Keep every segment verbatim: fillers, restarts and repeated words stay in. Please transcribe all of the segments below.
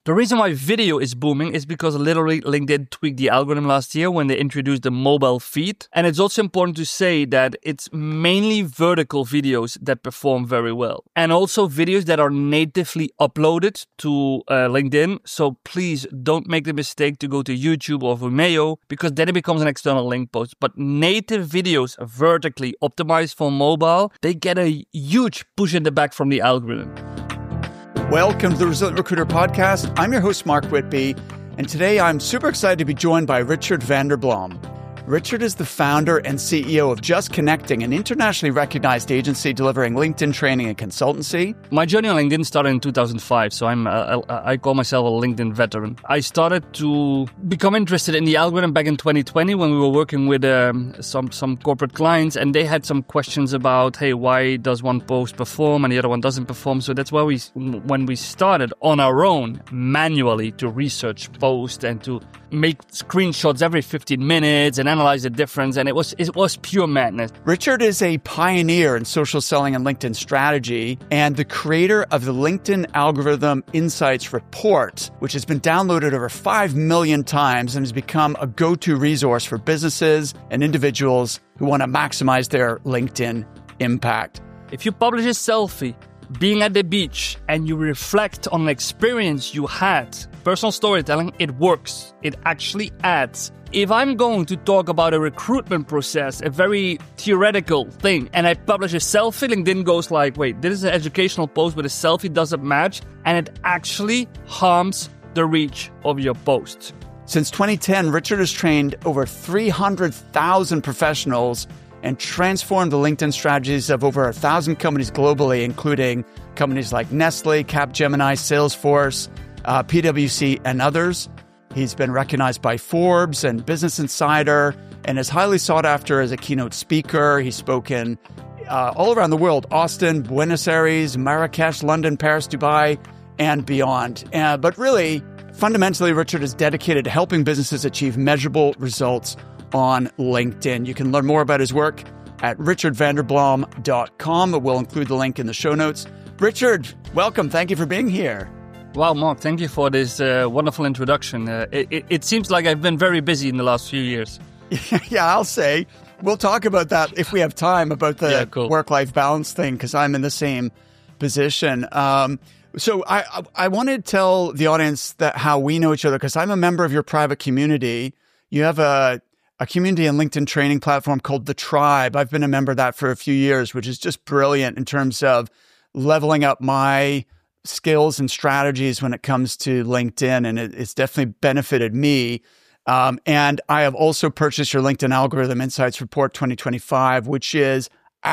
The reason why video is booming is because literally LinkedIn tweaked the algorithm last year when they introduced the mobile feed. And it's also important to say that it's mainly vertical videos that perform very well. And also videos that are natively uploaded to uh, LinkedIn. So please don't make the mistake to go to YouTube or Vimeo, because then it becomes an external link post. But native videos vertically optimized for mobile, they get a huge push in the back from the algorithm. Welcome to the Resilient Recruiter Podcast. I'm your host, Mark Whitby, and today I'm super excited to be joined by Richard van der Blom. Richard is the founder and C E O of Just Connecting, an internationally recognized agency delivering LinkedIn training and consultancy. My journey on LinkedIn started in two thousand five, so I'm uh, I call myself a LinkedIn veteran. I started to become interested in the algorithm back in twenty twenty when we were working with um, some some corporate clients, and they had some questions about, hey, why does one post perform and the other one doesn't perform? So that's why we, when we started on our own manually to research posts and to make screenshots every fifteen minutes and analyze the difference, and it was it was pure madness. Richard is a pioneer in social selling and LinkedIn strategy and the creator of the LinkedIn Algorithm Insights Report, which has been downloaded over five million times and has become a go-to resource for businesses and individuals who want to maximize their LinkedIn impact. If you publish a selfie being at the beach and you reflect on an experience you had, personal storytelling, it works. It actually adds. If I'm going to talk about a recruitment process, a very theoretical thing, and I publish a selfie, LinkedIn goes like, wait, this is an educational post, but a selfie doesn't match, and it actually harms the reach of your post. Since twenty ten, Richard has trained over three hundred thousand professionals and transformed the LinkedIn strategies of over a thousand companies globally, including companies like Nestle, Capgemini, Salesforce, uh, P W C, and others. He's been recognized by Forbes and Business Insider and is highly sought after as a keynote speaker. He's spoken uh, all around the world: Austin, Buenos Aires, Marrakesh, London, Paris, Dubai, and beyond. Uh, but really, fundamentally, Richard is dedicated to helping businesses achieve measurable results on LinkedIn. You can learn more about his work at richard van der blom dot com. We'll include the link in the show notes. Richard, welcome. Thank you for being here. Wow, Mark, thank you for this uh, wonderful introduction. Uh, it, it, it seems like I've been very busy in the last few years. Yeah, I'll say. We'll talk about that if we have time, about the yeah, cool. work-life balance thing, because I'm in the same position. Um, so I, I, I want to tell the audience that how we know each other, because I'm a member of your private community. You have a a community and LinkedIn training platform called The Tribe. I've been a member of that for a few years, which is just brilliant in terms of leveling up my skills and strategies when it comes to LinkedIn. And it, it's definitely benefited me. Um, and I have also purchased your LinkedIn Algorithm Insights Report twenty twenty-five, which is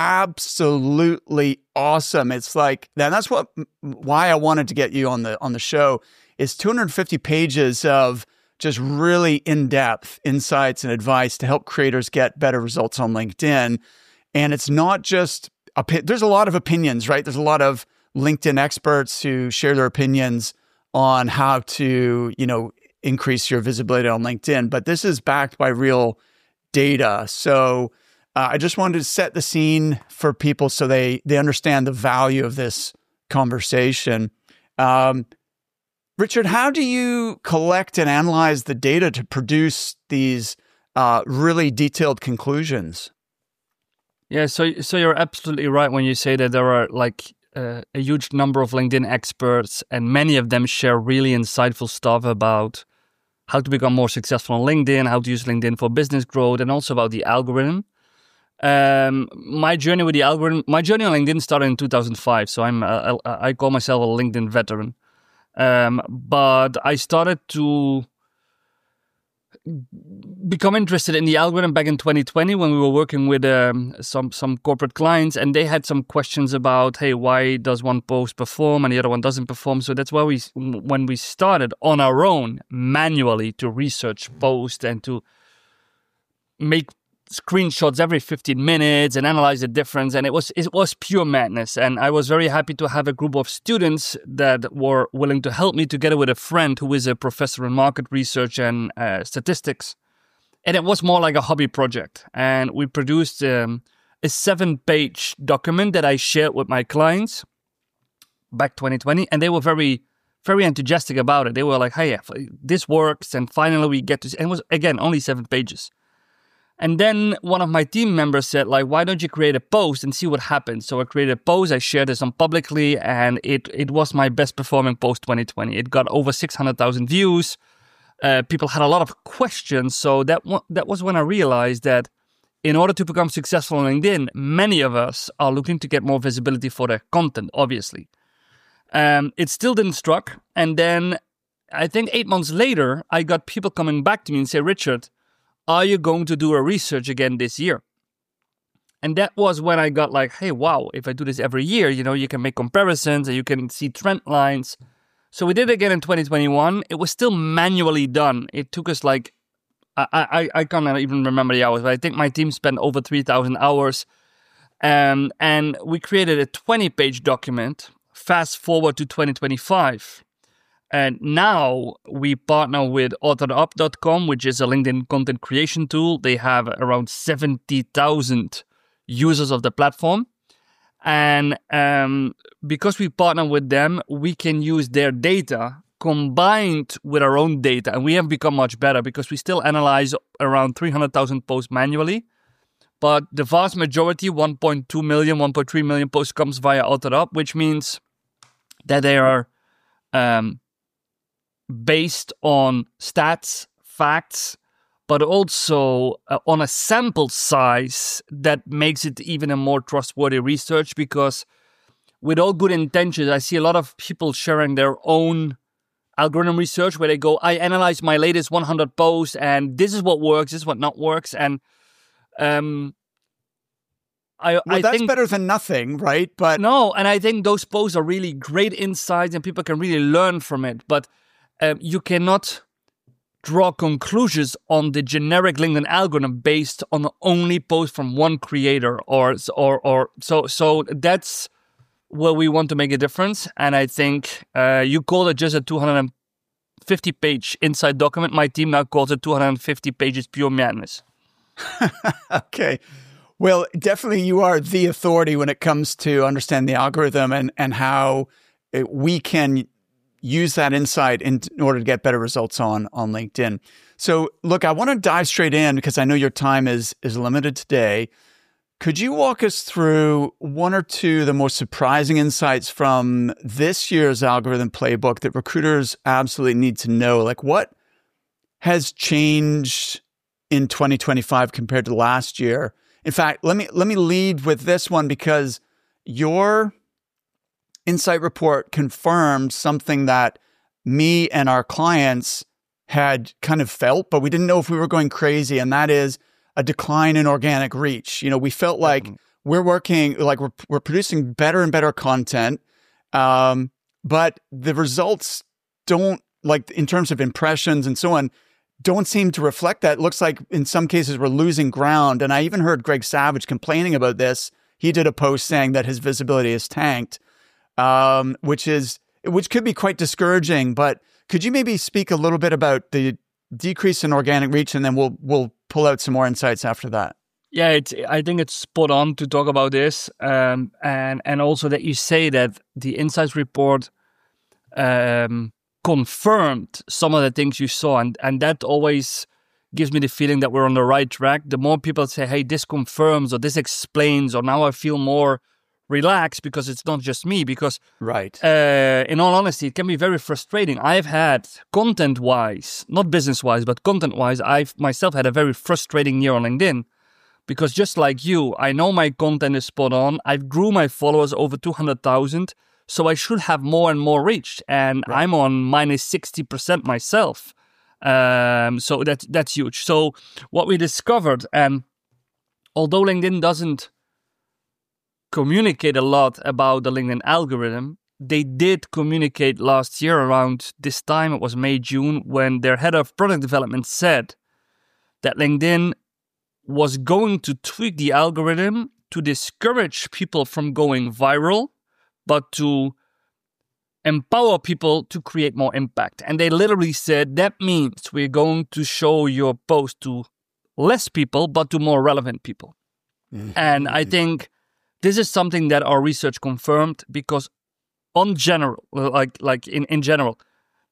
absolutely awesome. It's like, and that's what, why I wanted to get you on the, on the show, is two hundred fifty pages of just really in-depth insights and advice to help creators get better results on LinkedIn. And it's not just, there's a lot of opinions, right? There's a lot of LinkedIn experts who share their opinions on how to, you know, increase your visibility on LinkedIn, but this is backed by real data. So uh, I just wanted to set the scene for people so they, they understand the value of this conversation. Um, Richard, how do you collect and analyze the data to produce these uh, really detailed conclusions? Yeah, so so you're absolutely right when you say that there are like uh, a huge number of LinkedIn experts, and many of them share really insightful stuff about how to become more successful on LinkedIn, how to use LinkedIn for business growth, and also about the algorithm. Um, my journey with the algorithm, my journey on LinkedIn started in two thousand five, so I'm uh, I call myself a LinkedIn veteran. Um, but I started to become interested in the algorithm back in twenty twenty when we were working with um, some some corporate clients, and they had some questions about, hey, why does one post perform and the other one doesn't perform? So that's why we, when we started on our own manually to research posts and to make screenshots every fifteen minutes and analyze the difference, and it was it was pure madness. And I was very happy to have a group of students that were willing to help me, together with a friend who is a professor in market research and uh, statistics. And it was more like a hobby project. And we produced um, a seven-page document that I shared with my clients back twenty twenty, and they were very very enthusiastic about it. They were like, hey, this works. And finally we get to, and it was, again, only seven pages. And then one of my team members said, like, why don't you create a post and see what happens? So I created a post, I shared this on publicly, and it it was my best performing post twenty twenty. It got over six hundred thousand views. Uh, people had a lot of questions. So that w- that was when I realized that in order to become successful on LinkedIn, many of us are looking to get more visibility for their content, obviously. Um, it still didn't struck. And then I think eight months later, I got people coming back to me and say, Richard, are you going to do a research again this year? And that was when I got like, hey, wow, if I do this every year, you know, you can make comparisons and you can see trend lines. So we did it again in twenty twenty-one. It was still manually done. It took us like, I I, I can't even remember the hours, but I think my team spent over three thousand hours. Um, and we created a twenty-page document. Fast forward to twenty twenty-five. And now we partner with author up dot com, which is a LinkedIn content creation tool. They have around seventy thousand users of the platform. And um, because we partner with them, we can use their data combined with our own data. And we have become much better because we still analyze around three hundred thousand posts manually. But the vast majority, one point two million, one point three million posts comes via AuthorUp, which means that they are um, based on stats, facts, but also uh, on a sample size that makes it even a more trustworthy research, because with all good intentions, I see a lot of people sharing their own algorithm research where they go, I analyze my latest one hundred posts and this is what works, this is what not works. And um, I, well, I that's think, better than nothing, right? But no, and I think those posts are really great insights and people can really learn from it. But Um, you cannot draw conclusions on the generic LinkedIn algorithm based on only posts from one creator, or or or so. So that's where we want to make a difference. And I think uh, you call it just a two hundred fifty page inside document. My team now calls it two hundred fifty pages pure madness. Okay. Well, definitely you are the authority when it comes to understand the algorithm and and how it, we can use that insight in, in order to get better results on, on LinkedIn. So look, I want to dive straight in because I know your time is, is limited today. Could you walk us through one or two of the most surprising insights from this year's algorithm playbook that recruiters absolutely need to know? Like, what has changed in twenty twenty-five compared to last year? In fact, let me, let me lead with this one, because your Insight report confirmed something that me and our clients had kind of felt, but we didn't know if we were going crazy. And that is a decline in organic reach. You know, we felt like mm-hmm. we're working, like we're, we're producing better and better content. Um, but the results don't, like in terms of impressions and so on, don't seem to reflect that. It looks like in some cases we're losing ground. And I even heard Greg Savage complaining about this. He did a post saying that his visibility is tanked. Um, which is which could be quite discouraging. But could you maybe speak a little bit about the decrease in organic reach, and then we'll we'll pull out some more insights after that? Yeah, it's, I think it's spot on to talk about this, um, and and also that you say that the Insights report um, confirmed some of the things you saw, and and that always gives me the feeling that we're on the right track. The more people say, "Hey, this confirms," or "This explains," or "Now I feel more relax because it's not just me," because right. Uh, in all honesty, it can be very frustrating. I've had content-wise, not business-wise, but content-wise, I've myself had a very frustrating year on LinkedIn, because just like you, I know my content is spot on. I've grew my followers over two hundred thousand, so I should have more and more reach, and right. I'm on minus sixty percent myself. Um, so that, that's huge. So what we discovered, and although LinkedIn doesn't communicate a lot about the LinkedIn algorithm, they did communicate last year around this time, it was May, June, when their head of product development said that LinkedIn was going to tweak the algorithm to discourage people from going viral, but to empower people to create more impact. And they literally said, that means we're going to show your post to less people, but to more relevant people. Mm-hmm. And I think this is something that our research confirmed, because on general, like like in, in general,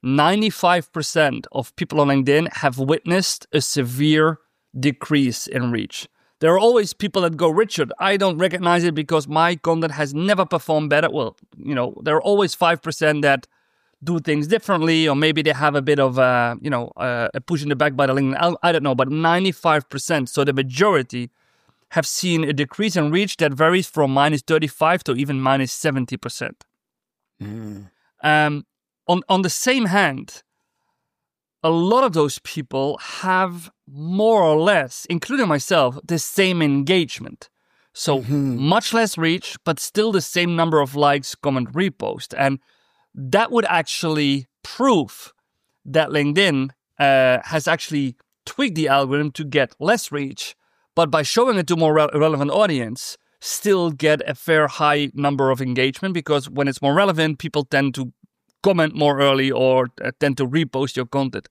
ninety-five percent of people on LinkedIn have witnessed a severe decrease in reach. There are always people that go, Richard, I don't recognize it because my content has never performed better. Well, you know, there are always five percent that do things differently, or maybe they have a bit of a, you know, uh, a push in the back by the LinkedIn. I don't know, but ninety-five percent, so the majority have seen a decrease in reach that varies from minus thirty-five to even minus seventy percent. Mm. Um, on, on the same hand, a lot of those people have more or less, including myself, the same engagement. So mm-hmm. much less reach, but still the same number of likes, comment, repost. And that would actually prove that LinkedIn uh, has actually tweaked the algorithm to get less reach, but by showing it to a more re- relevant audience, still get a fair high number of engagement, because when it's more relevant, people tend to comment more early or uh, tend to repost your content.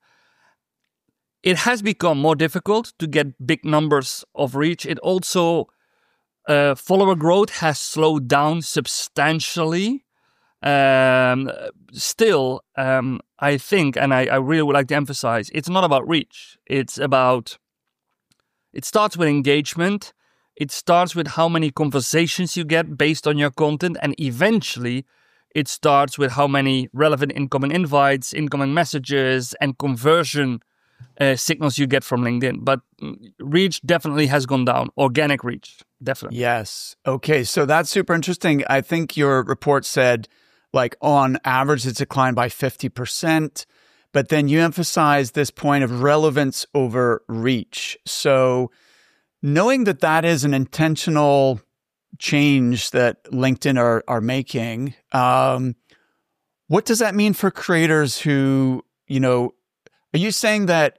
It has become more difficult to get big numbers of reach. It also, uh, follower growth has slowed down substantially. Um, still, um, I think, and I, I really would like to emphasize, it's not about reach. It's about, it starts with engagement. It starts with how many conversations you get based on your content. And eventually, it starts with how many relevant incoming invites, incoming messages, and conversion uh, signals you get from LinkedIn. But reach definitely has gone down. Organic reach, definitely. Yes. Okay. So that's super interesting. I think your report said, like, on average, it's declined by fifty percent. But then you emphasize this point of relevance over reach. So knowing that that is an intentional change that LinkedIn are, are making, um, what does that mean for creators who, you know, are you saying that,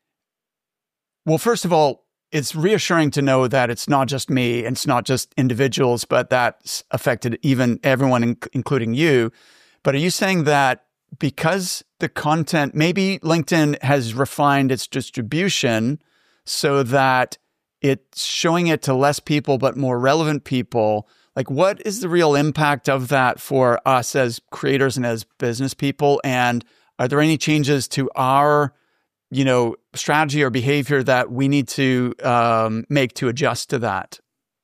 well, first of all, it's reassuring to know that it's not just me, and it's not just individuals, but that's affected even everyone, in, including you. But are you saying that because the content, maybe LinkedIn has refined its distribution so that it's showing it to less people, but more relevant people? Like, what is the real impact of that for us as creators and as business people? And are there any changes to our, you know, strategy or behavior that we need to um, make to adjust to that?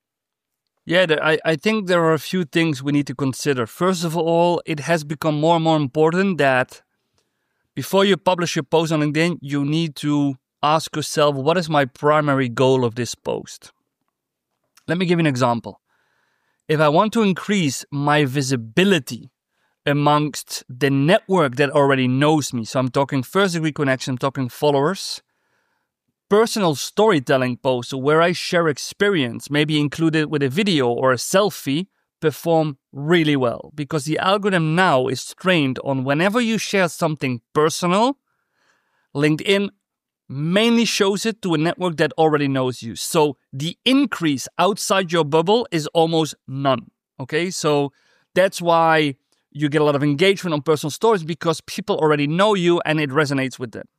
Yeah, I, I think there are a few things we need to consider. First of all, it has become more and more important that before you publish your post on LinkedIn, you need to ask yourself, what is my primary goal of this post? Let me give you an example. If I want to increase my visibility amongst the network that already knows me, so I'm talking first degree connection, I'm talking followers, personal storytelling posts where I share experience, maybe included with a video or a selfie, perform really well, because the algorithm now is trained on whenever you share something personal, LinkedIn mainly shows it to a network that already knows you. So the increase outside your bubble is almost none. Okay, so that's why you get a lot of engagement on personal stories, because people already know you and it resonates with them.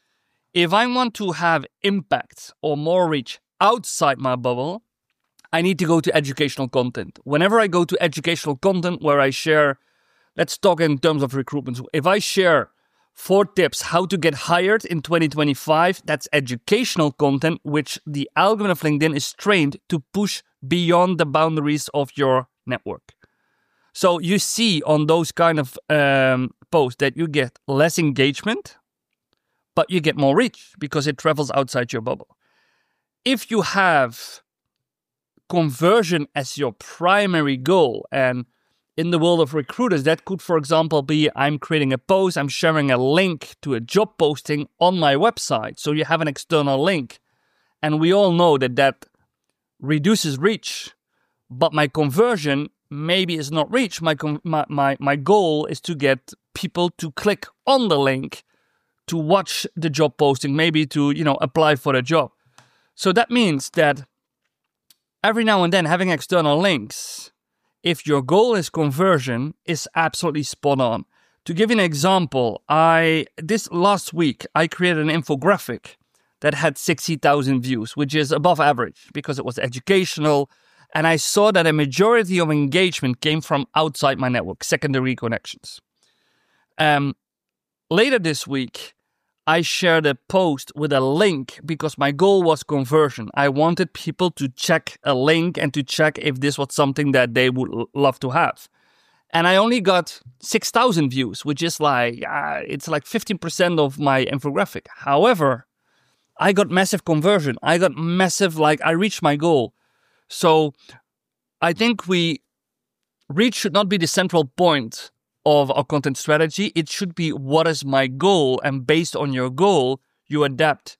If I want to have impact or more reach outside my bubble, I need to go to educational content. Whenever I go to educational content where I share, let's talk in terms of recruitment. If I share four tips how to get hired in twenty twenty-five, that's educational content, which the algorithm of LinkedIn is trained to push beyond the boundaries of your network. So you see on those kind of um, posts that you get less engagement, but you get more reach because it travels outside your bubble. If you have conversion as your primary goal, and in the world of recruiters, that could, for example, be I'm creating a post, I'm sharing a link to a job posting on my website. So you have an external link. And we all know that that reduces reach, but my conversion maybe is not reach. My, my, my, my goal is to get people to click on the link to watch the job posting, maybe to, you know, apply for a job. So that means that every now and then having external links, if your goal is conversion, is absolutely spot on. To give you an example, I this last week, I created an infographic that had sixty thousand views, which is above average because it was educational. And I saw that a majority of engagement came from outside my network, secondary connections. Um, later this week, I shared a post with a link because my goal was conversion. I wanted people to check a link and to check if this was something that they would l- love to have. And I only got six thousand views, which is like, uh, it's like fifteen percent of my infographic. However, I got massive conversion. I got massive, like, I reached my goal. So I think we, reach should not be the central point of our content strategy. It should be, what is my goal? And based on your goal, you adapt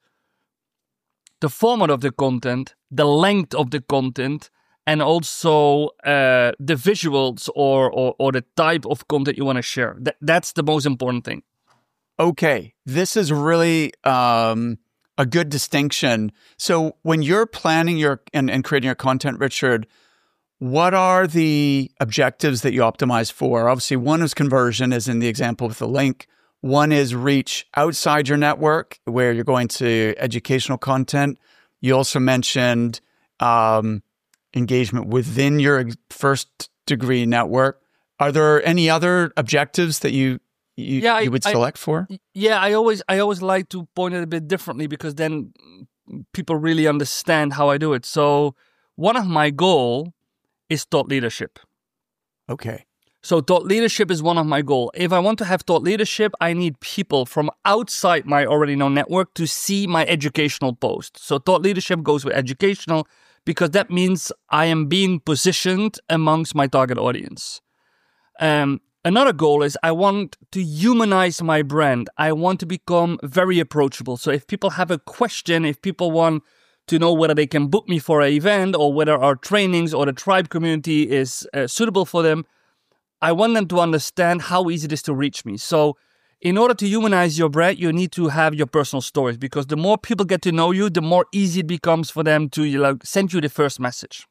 the format of the content, the length of the content, and also uh, the visuals or, or or the type of content you want to share. That, that's the most important thing. Okay, this is really um, a good distinction. So when you're planning your and, and creating your content, Richard, what are the objectives that you optimize for? Obviously, one is conversion, as in the example with the link. One is reach outside your network, where you're going to educational content. You also mentioned um, engagement within your first degree network. Are there any other objectives that you you, yeah, you would I, select for? Yeah, I always I always like to point it a bit differently because then people really understand how I do it. So one of my goal is thought leadership. Okay. So thought leadership is one of my goals. If I want to have thought leadership, I need people from outside my already known network to see my educational post. So thought leadership goes with educational because that means I am being positioned amongst my target audience. Um, another goal is I want to humanize my brand. I want to become very approachable. So if people have a question, if people want to know whether they can book me for an event or whether our trainings or the tribe community is uh, suitable for them, I want them to understand how easy it is to reach me. So in order to humanize your brand, you need to have your personal stories because the more people get to know you, the more easy it becomes for them to, you know, send you the first message.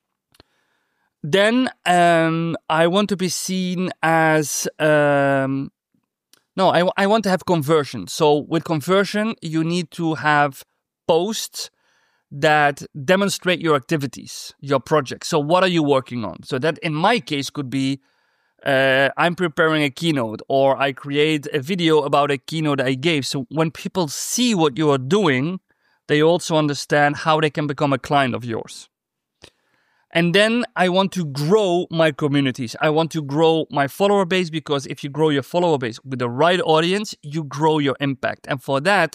Then um, I want to be seen as, um, no, I, I want to have conversion. So with conversion, you need to have posts that demonstrate your activities, your projects. So what are you working on? So that in my case could be, Uh, I'm preparing a keynote or I create a video about a keynote I gave. So when people see what you are doing, they also understand how they can become a client of yours. And then I want to grow my communities. I want to grow my follower base because if you grow your follower base with the right audience, you grow your impact. And for that,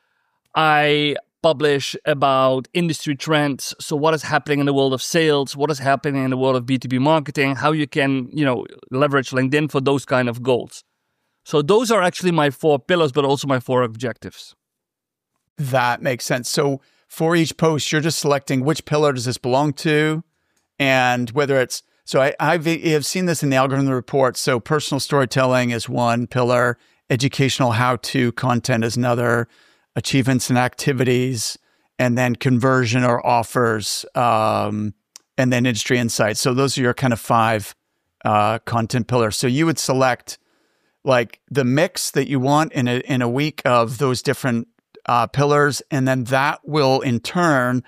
I publish about industry trends. So what is happening in the world of sales? What is happening in the world of B two B marketing? How you can, you know, leverage LinkedIn for those kind of goals. So those are actually my four pillars, but also my four objectives. That makes sense. So for each post, you're just selecting which pillar does this belong to and whether it's, so I I've, I've seen this in the algorithm report. So personal storytelling is one pillar, educational how-to content is another, achievements and activities, and then conversion or offers, um, and then industry insights. So those are your kind of five uh, content pillars. So you would select like the mix that you want in a in a week of those different uh, pillars, and then that will in turn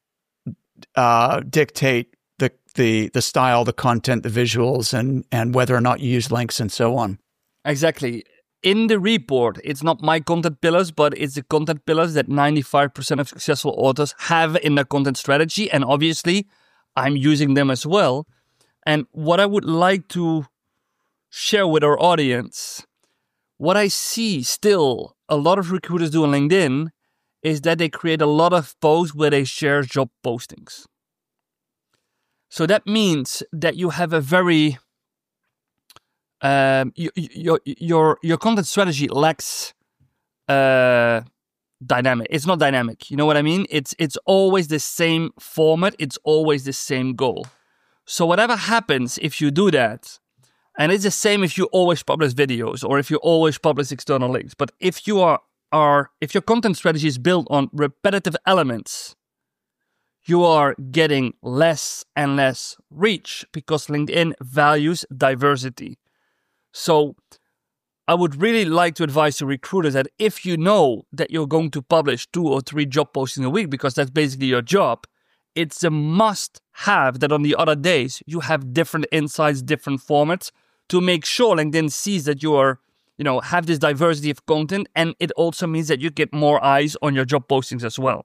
uh, dictate the the the style, the content, the visuals, and and whether or not you use links and so on. Exactly. In the report, it's not my content pillars, but it's the content pillars that ninety-five percent of successful authors have in their content strategy. And obviously, I'm using them as well. And what I would like to share with our audience, what I see still a lot of recruiters do on LinkedIn is that they create a lot of posts where they share job postings. So that means that you have a very... Um, your your your your content strategy lacks uh, dynamic. It's not dynamic. You know what I mean? It's it's always the same format. It's always the same goal. So whatever happens if you do that, and it's the same if you always publish videos or if you always publish external links. But if you are are if your content strategy is built on repetitive elements, you are getting less and less reach because LinkedIn values diversity. So I would really like to advise to recruiters that if you know that you're going to publish two or three job postings a week, because that's basically your job, it's a must have that on the other days you have different insights, different formats to make sure LinkedIn sees that you are you know, have this diversity of content, and it also means that you get more eyes on your job postings as well.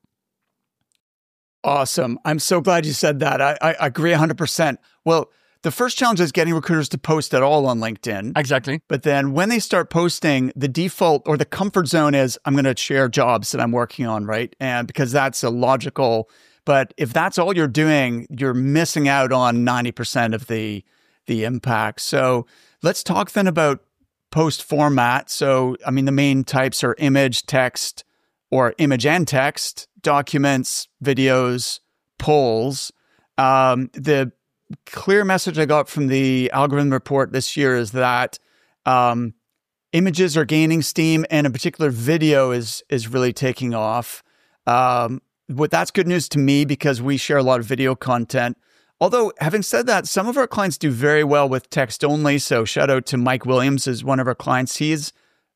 Awesome. I'm so glad you said that. I, I agree one hundred percent. Well, the first challenge is getting recruiters to post at all on LinkedIn. Exactly. But then when they start posting, the default or the comfort zone is I'm going to share jobs that I'm working on, right? And because that's a logical, but if that's all you're doing, you're missing out on ninety percent of the, the impact. So let's talk then about post format. So, I mean, the main types are image, text, or image and text, documents, videos, polls. Um, the clear message I got from the algorithm report this year is that um, images are gaining steam, and in particular, video is is really taking off. Um, what that's good news to me because we share a lot of video content. Although, having said that, some of our clients do very well with text only. So, shout out to Mike Williams, is one of our clients. His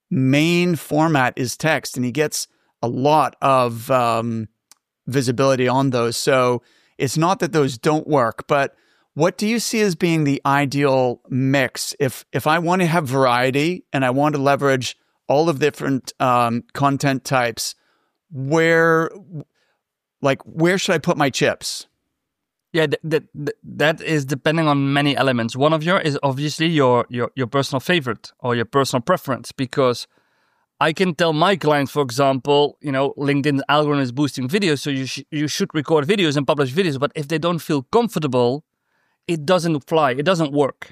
main format is text, and he gets a lot of um, visibility on those. So, it's not that those don't work, but what do you see as being the ideal mix? If if I want to have variety and I want to leverage all of the different um, content types, where, like, where should I put my chips? Yeah, that, that that is depending on many elements. One of your is obviously your your your personal favorite or your personal preference, because I can tell my clients, for example, you know, LinkedIn's algorithm is boosting videos, so you sh- you should record videos and publish videos. But if they don't feel comfortable, it doesn't fly. It doesn't work.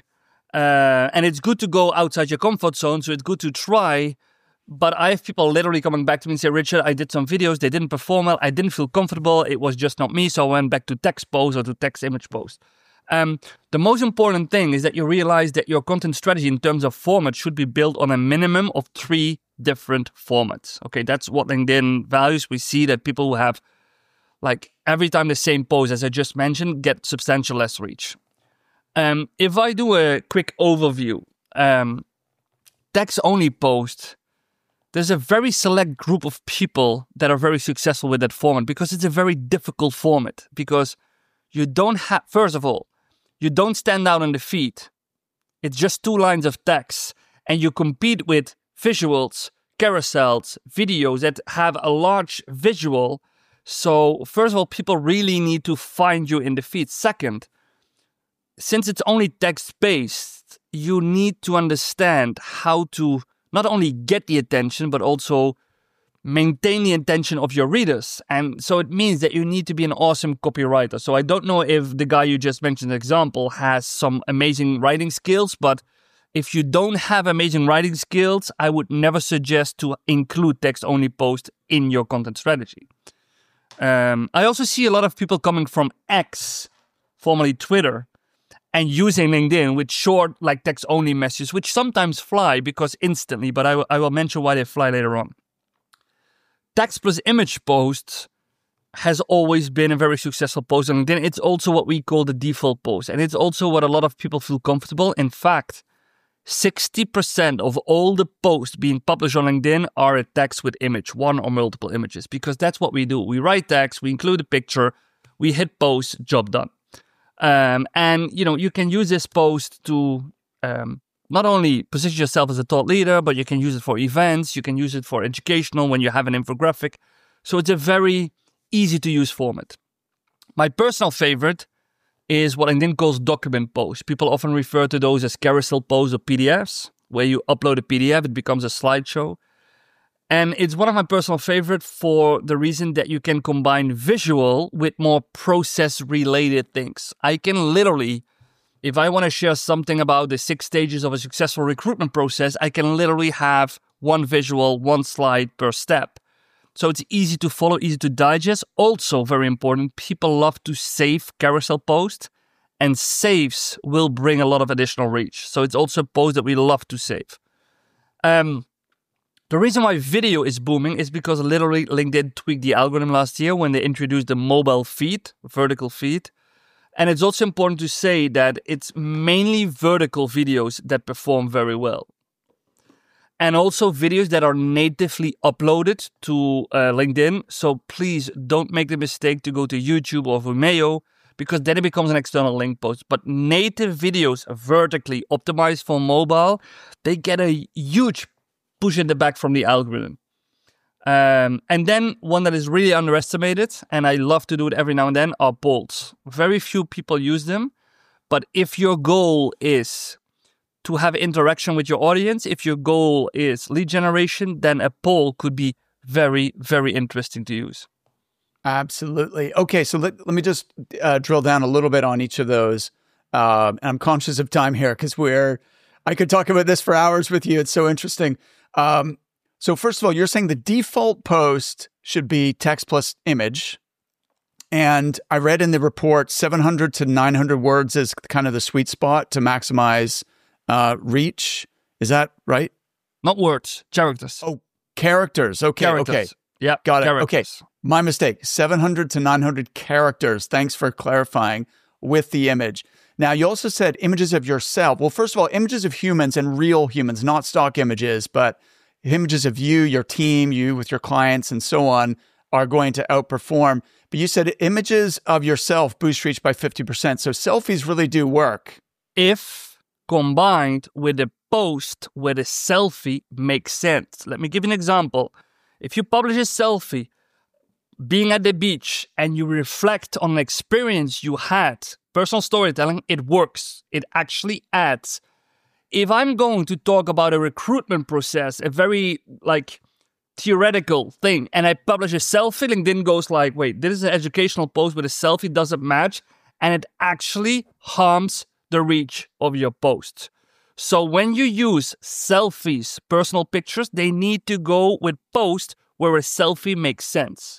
Uh, and it's good to go outside your comfort zone. So it's good to try. But I have people literally coming back to me and say, Richard, I did some videos. They didn't perform well. I didn't feel comfortable. It was just not me. So I went back to text post or to text image post. Um, the most important thing is that you realize that your content strategy in terms of format should be built on a minimum of three different formats. Okay, that's what LinkedIn values. We see that people who have, like, every time the same post, as I just mentioned, get substantial less reach. Um, if I do a quick overview, um, text-only post, there's a very select group of people that are very successful with that format because it's a very difficult format. Because you don't have, first of all, you don't stand out in the feed. It's just two lines of text, and you compete with visuals, carousels, videos that have a large visual. So, first of all, people really need to find you in the feed. Second, since it's only text-based, you need to understand how to not only get the attention, but also maintain the attention of your readers. And so it means that you need to be an awesome copywriter. So I don't know if the guy you just mentioned, example, has some amazing writing skills, but if you don't have amazing writing skills, I would never suggest to include text-only post in your content strategy. Um, I also see a lot of people coming from X, formerly Twitter, and using LinkedIn with short, like, text-only messages, which sometimes fly because instantly, but I, w- I will mention why they fly later on. Text plus image post has always been a very successful post on LinkedIn. It's also what we call the default post, and it's also what a lot of people feel comfortable. In fact, sixty percent of all the posts being published on LinkedIn are a text with image, one or multiple images, because that's what we do. We write text, we include a picture, we hit post, job done. Um, and, you know, you can use this post to um, not only position yourself as a thought leader, but you can use it for events. You can use it for educational when you have an infographic. So it's a very easy to use format. My personal favorite is what LinkedIn calls document posts. People often refer to those as carousel posts or P D Fs, where you upload a P D F, it becomes a slideshow. And it's one of my personal favorites for the reason that you can combine visual with more process-related things. I can literally, if I want to share something about the six stages of a successful recruitment process, I can literally have one visual, one slide per step. So it's easy to follow, easy to digest. Also, very important, people love to save carousel posts, and saves will bring a lot of additional reach. So it's also a post that we love to save. Um... The reason why video is booming is because literally LinkedIn tweaked the algorithm last year when they introduced the mobile feed, vertical feed. And it's also important to say that it's mainly vertical videos that perform very well. And also videos that are natively uploaded to uh, LinkedIn. So please don't make the mistake to go to YouTube or Vimeo, because then it becomes an external link post. But native videos vertically optimized for mobile, they get a huge pushing it back from the algorithm. Um, and then one that is really underestimated, and I love to do it every now and then, are polls. Very few people use them, but if your goal is to have interaction with your audience, if your goal is lead generation, then a poll could be very, very interesting to use. Absolutely. Okay, so let, let me just uh, drill down a little bit on each of those. Um, and I'm conscious of time here because we're, I could talk about this for hours with you. It's so interesting. Um, so first of all, you're saying the default post should be text plus image. And I read in the report, seven hundred to nine hundred words is kind of the sweet spot to maximize uh, reach. Is that right? Not words, characters. Oh, characters. Okay. Characters. Okay. Yeah. Got it. Characters. Okay. My mistake. seven hundred to nine hundred characters. Thanks for clarifying with the image. Now, you also said images of yourself. Well, first of all, images of humans and real humans, not stock images, but images of you, your team, you with your clients and so on are going to outperform. But you said images of yourself boost reach by fifty percent. So selfies really do work. If combined with a post where the selfie makes sense. Let me give you an example. If you publish a selfie being at the beach and you reflect on an experience you had, personal storytelling, it works. It actually adds. If I'm going to talk about a recruitment process, a very like theoretical thing, and I publish a selfie, LinkedIn goes like, wait, this is an educational post with a selfie doesn't match, and it actually harms the reach of your post. So when you use selfies, personal pictures, they need to go with posts where a selfie makes sense.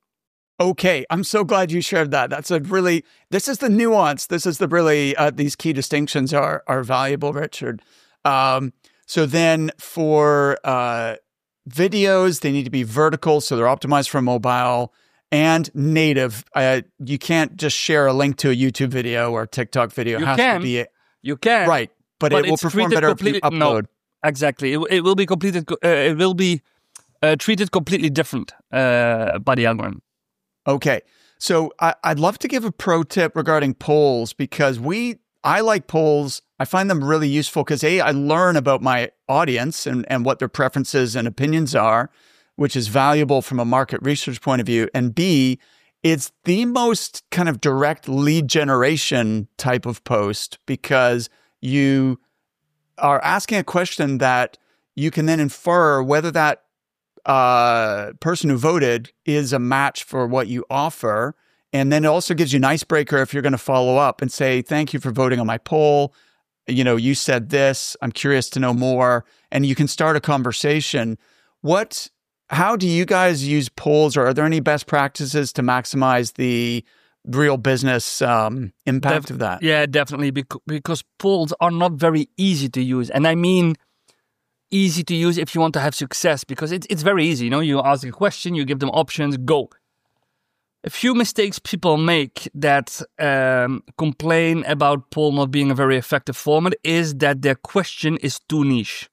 Okay, I'm so glad you shared that. That's a really, this is the nuance. This is the really, uh, these key distinctions are are valuable, Richard. Um, so then for uh, videos, they need to be vertical, so they're optimized for mobile and native. Uh, you can't just share a link to a YouTube video or a TikTok video. It You has can. to be, You can. right, but, But it will it's perform treated better if you completely- no. upload. Exactly. It, it will be completed. Uh, it will be uh, treated completely different uh, by the algorithm. Okay. So I, I'd love to give a pro tip regarding polls because we, I like polls. I find them really useful because A, I learn about my audience and, and what their preferences and opinions are, which is valuable from a market research point of view. And B, it's the most kind of direct lead generation type of post because you are asking a question that you can then infer whether that uh, person who voted is a match for what you offer. And then it also gives you an icebreaker if you're going to follow up and say, thank you for voting on my poll. You know, you said this, I'm curious to know more. And you can start a conversation. What, how do you guys use polls, or are there any best practices to maximize the real business um, impact Def- of that? Yeah, definitely. Because, because polls are not very easy to use. And I mean, easy to use if you want to have success, because it's it's very easy. You know, you ask a question, you give them options, go. A few mistakes people make that um, complain about poll not being a very effective format is that their question is too niche.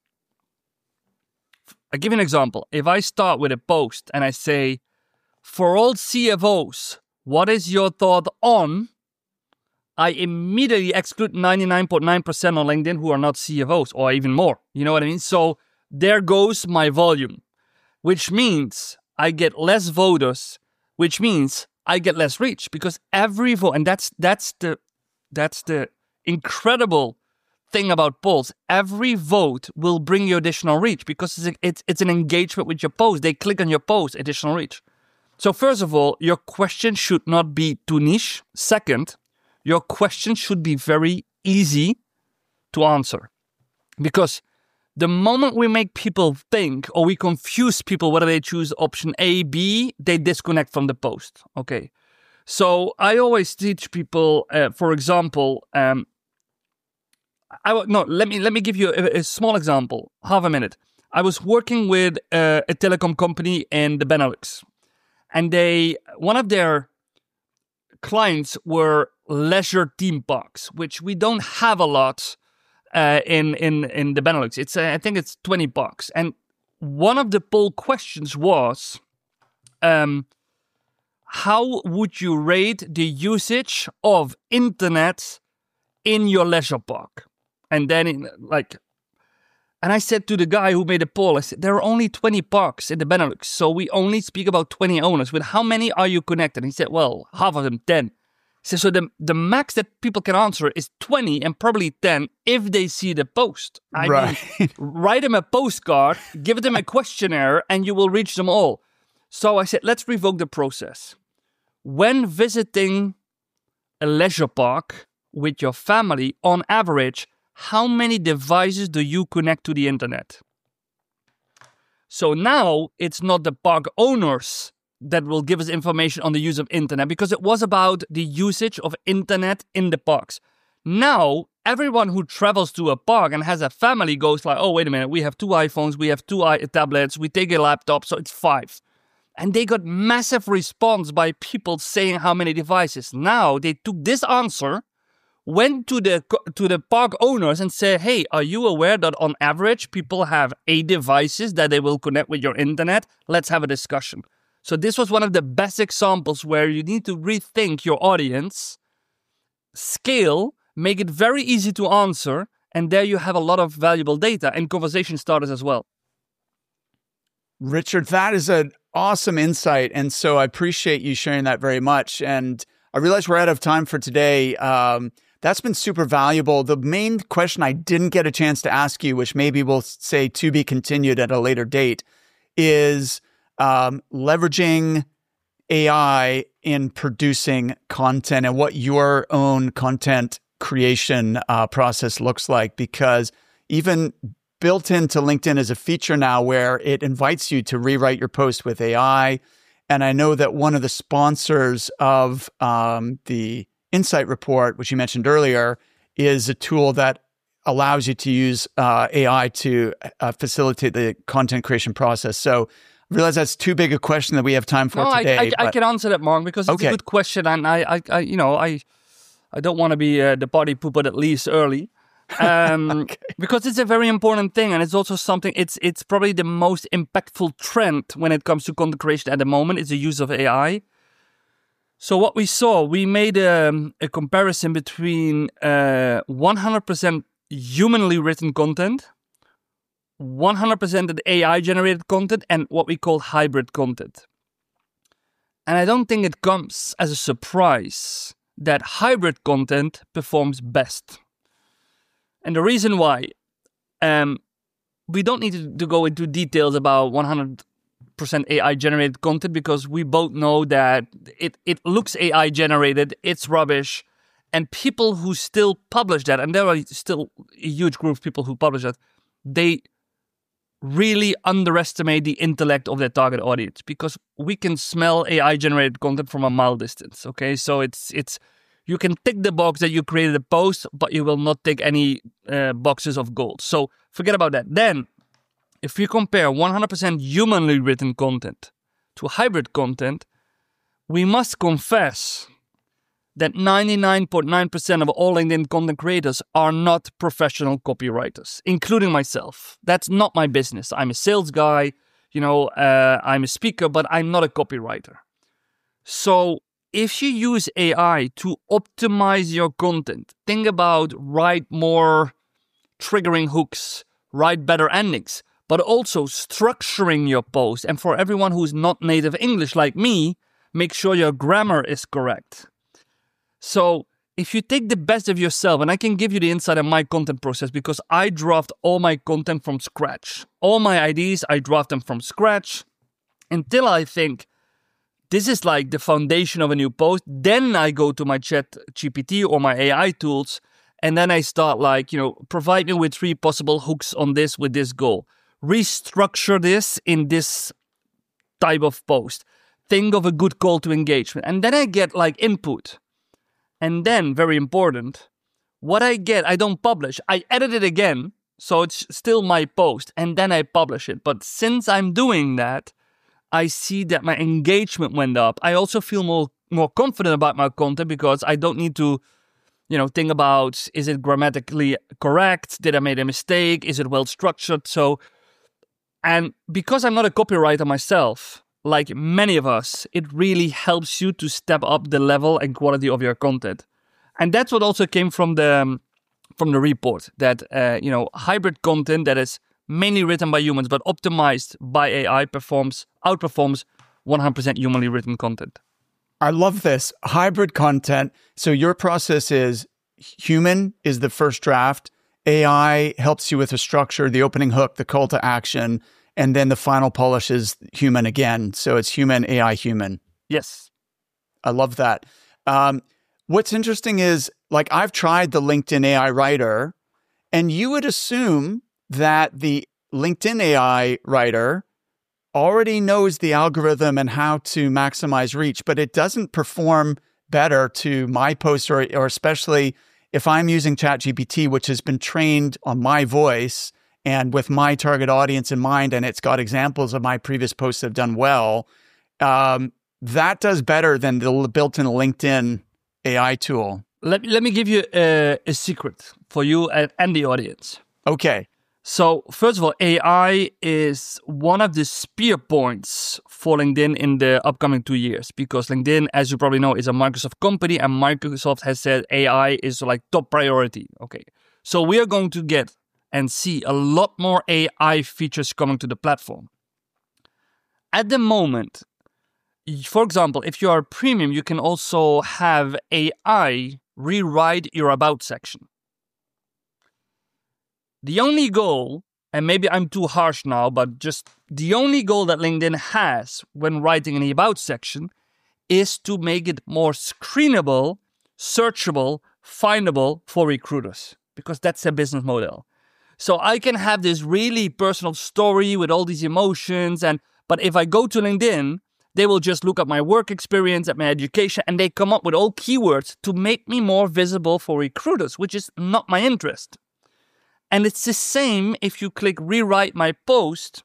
I'll give you an example. If I start with a post and I say, for all C F Os, what is your thought on? I immediately exclude ninety-nine point nine percent on LinkedIn who are not C F Os, or even more. You know what I mean? So there goes my volume, which means I get less voters, which means I get less reach, because every vote, and that's that's the that's the incredible thing about polls. Every vote will bring you additional reach because it's it's, it's an engagement with your post. They click on your post, additional reach. So first of all, your question should not be too niche. Second, your question should be very easy to answer, because the moment we make people think, or we confuse people whether they choose option A, B, they disconnect from the post. Okay, so I always teach people, uh, for example, um, I no let me let me give you a, a small example, half a minute. I was working with uh, a telecom company in the Benelux, and they one of their clients were leisure theme parks, which we don't have a lot uh, in in in the Benelux. It's uh, I think it's twenty parks, and one of the poll questions was, um, how would you rate the usage of internet in your leisure park? And then, in, like, And I said to the guy who made the poll, I said, there are only twenty parks in the Benelux, so we only speak about twenty owners. With how many are you connected? And he said, well, half of them, ten. He said, so the, the max that people can answer is twenty and probably ten if they see the post. I right. mean, write them a postcard, give them a questionnaire, and you will reach them all. So I said, let's revoke the process. When visiting a leisure park with your family, on average, how many devices do you connect to the internet? So now it's not the park owners that will give us information on the use of internet, because it was about the usage of internet in the parks. Now, everyone who travels to a park and has a family goes like, oh, wait a minute, we have two iPhones, we have two i- tablets, we take a laptop, so it's five. And they got massive response by people saying how many devices. Now, they took this answer, went to the to the park owners and said, hey, are you aware that on average people have eight devices that they will connect with your internet? Let's have a discussion. So this was one of the best examples where you need to rethink your audience, scale, make it very easy to answer, and there you have a lot of valuable data and conversation starters as well. Richard, that is an awesome insight. And so I appreciate you sharing that very much. And I realize we're out of time for today. Um, that's been super valuable. The main question I didn't get a chance to ask you, which maybe we'll say to be continued at a later date, is um, leveraging A I in producing content and what your own content creation uh, process looks like. Because even built into LinkedIn is a feature now where it invites you to rewrite your post with A I. And I know that one of the sponsors of um, the Insight Report, which you mentioned earlier, is a tool that allows you to use uh, A I to uh, facilitate the content creation process. So I realize that's too big a question that we have time for no, today. I, I, but... I can answer that, Mark, because it's okay. a good question. And I, I, I you know, I, I don't want to be uh, the party pooper that leaves early. um, okay. Because it's a very important thing, and it's also something. It's it's probably the most impactful trend when it comes to content creation at the moment. Is the use of A I. So what we saw, we made a, a comparison between uh, one hundred percent humanly written content, one hundred percent A I generated content, and what we call hybrid content. And I don't think it comes as a surprise that hybrid content performs best. And the reason why, um, we don't need to, to go into details about one hundred percent A I generated content, because we both know that it, it looks A I generated, it's rubbish, and people who still publish that, and there are still a huge group of people who publish that, they really underestimate the intellect of their target audience, because we can smell A I generated content from a mile distance. Okay, so it's it's. You can tick the box that you created a post, but you will not tick any uh, boxes of gold. So forget about that. Then, if you compare one hundred percent humanly written content to hybrid content, we must confess that ninety-nine point nine percent of all LinkedIn content creators are not professional copywriters, including myself. That's not my business. I'm a sales guy, you know, uh, I'm a speaker, but I'm not a copywriter. So if you use A I to optimize your content, think about write more triggering hooks, write better endings, but also structuring your post. And for everyone who's not native English like me, make sure your grammar is correct. So if you take the best of yourself, and I can give you the insight on my content process, because I draft all my content from scratch. All my ideas, I draft them from scratch until I think, this is like the foundation of a new post. Then I go to my Chat G P T or my A I tools, and then I start like, you know, provide me with three possible hooks on this with this goal. Restructure this in this type of post. Think of a good call to engagement. And then I get like input. And then, very important, what I get, I don't publish. I edit it again, so it's still my post, and then I publish it. But since I'm doing that, I see that my engagement went up. I also feel more more confident about my content, because I don't need to, you know, think about, is it grammatically correct? Did I make a mistake? Is it well structured? So, and because I'm not a copywriter myself, like many of us, it really helps you to step up the level and quality of your content. And that's what also came from the um, from the report, that uh, you know, hybrid content that is mainly written by humans, but optimized by A I, performs outperforms one hundred percent humanly written content. I love this. Hybrid content. So your process is human is the first draft. A I helps you with the structure, the opening hook, the call to action, and then the final polish is human again. So it's human, A I, human. Yes. I love that. Um, what's interesting is, like, I've tried the LinkedIn A I writer, and you would assume that the LinkedIn A I writer already knows the algorithm and how to maximize reach, but it doesn't perform better to my posts, or, or especially if I'm using ChatGPT, which has been trained on my voice and with my target audience in mind, and it's got examples of my previous posts that have done well. Um, that does better than the built-in LinkedIn A I tool. Let, let me give you a, a secret for you and, and the audience. Okay. So first of all, A I is one of the spear points for LinkedIn in the upcoming two years because LinkedIn, as you probably know, is a Microsoft company, and Microsoft has said A I is like top priority. Okay. So we are going to get and see a lot more A I features coming to the platform. At the moment, for example, if you are premium, you can also have A I rewrite your about section. The only goal, and maybe I'm too harsh now, but just the only goal that LinkedIn has when writing an about section is to make it more screenable, searchable, findable for recruiters, because that's their business model. So I can have this really personal story with all these emotions, and but if I go to LinkedIn, they will just look at my work experience, at my education, and they come up with all keywords to make me more visible for recruiters, which is not my interest. And it's the same if you click rewrite my post.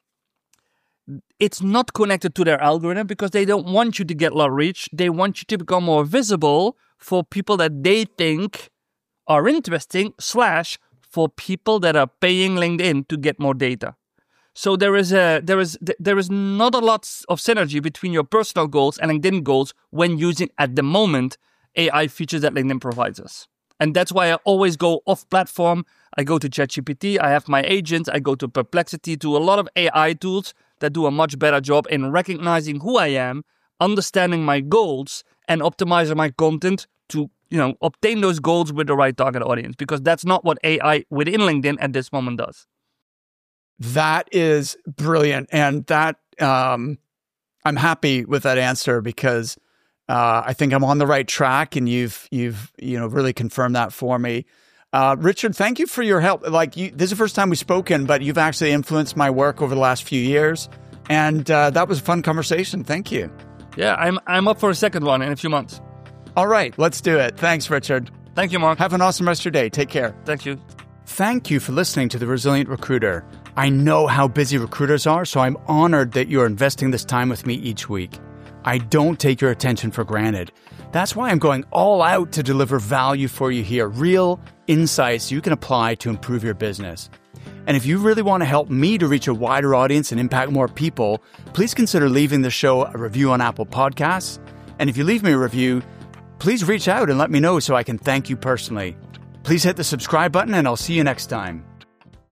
It's not connected to their algorithm because they don't want you to get a lot of reach. They want you to become more visible for people that they think are interesting, slash for people that are paying LinkedIn to get more data. So there is a there is there is not a lot of synergy between your personal goals and LinkedIn goals when using at the moment A I features that LinkedIn provides us. And that's why I always go off platform. I go to ChatGPT, I have my agents, I go to Perplexity, to a lot of A I tools that do a much better job in recognizing who I am, understanding my goals, and optimizing my content to, you know, obtain those goals with the right target audience, because that's not what A I within LinkedIn at this moment does. That is brilliant. And that um, I'm happy with that answer because uh, I think I'm on the right track, and you've you've you know really confirmed that for me. Uh, Richard, thank you for your help. Like you, this is the first time we've spoken, but you've actually influenced my work over the last few years, and uh, that was a fun conversation. Thank you. Yeah, I'm I'm up for a second one in a few months. All right, let's do it. Thanks, Richard. Thank you, Mark. Have an awesome rest of your day. Take care. Thank you. Thank you for listening to The Resilient Recruiter. I know how busy recruiters are, so I'm honored that you're investing this time with me each week. I don't take your attention for granted. That's why I'm going all out to deliver value for you here, real insights you can apply to improve your business. And if you really want to help me to reach a wider audience and impact more people, please consider leaving the show a review on Apple Podcasts. And if you leave me a review, please reach out and let me know so I can thank you personally. Please hit the subscribe button, and I'll see you next time.